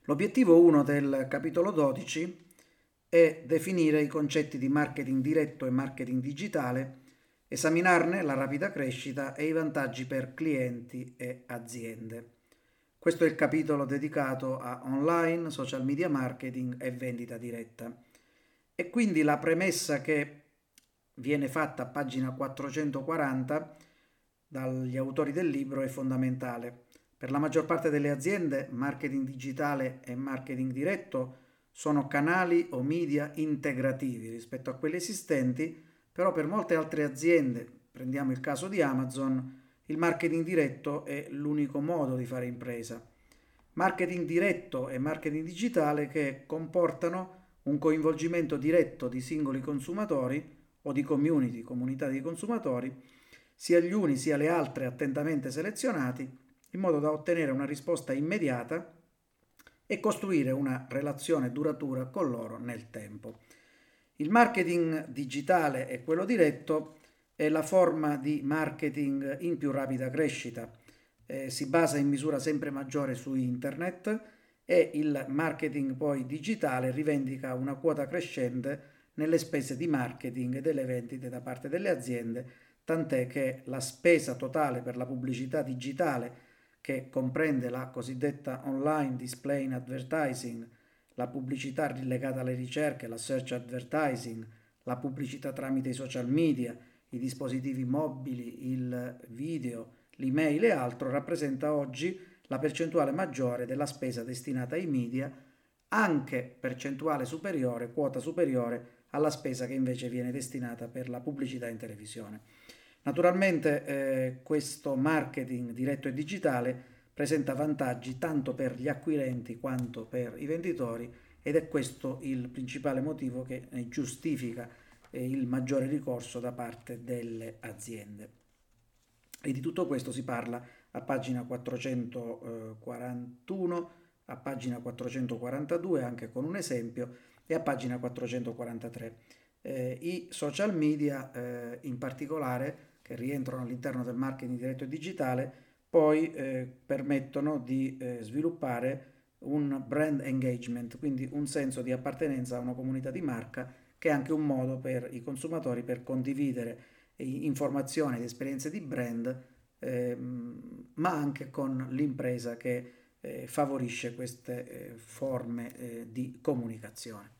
L'obiettivo 1 del capitolo 12 è definire i concetti di marketing diretto e marketing digitale, esaminarne la rapida crescita e i vantaggi per clienti e aziende. Questo è il capitolo dedicato a online, social media marketing e vendita diretta. E quindi la premessa che viene fatta a pagina 440 dagli autori del libro è fondamentale. Per la maggior parte delle aziende, marketing digitale e marketing diretto sono canali o media integrativi rispetto a quelli esistenti, però per molte altre aziende, prendiamo il caso di Amazon, il marketing diretto è l'unico modo di fare impresa. Marketing diretto e marketing digitale che comportano un coinvolgimento diretto di singoli consumatori o di community, comunità di consumatori, sia gli uni sia le altre attentamente selezionati, in modo da ottenere una risposta immediata e costruire una relazione duratura con loro nel tempo. Il marketing digitale e quello diretto è la forma di marketing in più rapida crescita. Si basa in misura sempre maggiore su internet e il marketing poi digitale rivendica una quota crescente nelle spese di marketing e delle vendite da parte delle aziende, tant'è che la spesa totale per la pubblicità digitale, che comprende la cosiddetta online display advertising, la pubblicità legata alle ricerche, la search advertising, la pubblicità tramite i social media, i dispositivi mobili, il video, l'email e altro, rappresenta oggi la percentuale maggiore della spesa destinata ai media, anche percentuale superiore, quota superiore alla spesa che invece viene destinata per la pubblicità in televisione. Naturalmente questo marketing diretto e digitale presenta vantaggi tanto per gli acquirenti quanto per i venditori ed è questo il principale motivo che giustifica il maggiore ricorso da parte delle aziende. E di tutto questo si parla a pagina 441, a pagina 442 anche con un esempio e a pagina 443. I social media in particolare, che rientrano all'interno del marketing diretto e digitale, poi permettono di sviluppare un brand engagement, quindi un senso di appartenenza a una comunità di marca, che è anche un modo per i consumatori per condividere informazioni ed esperienze di brand, ma anche con l'impresa che favorisce queste forme di comunicazione.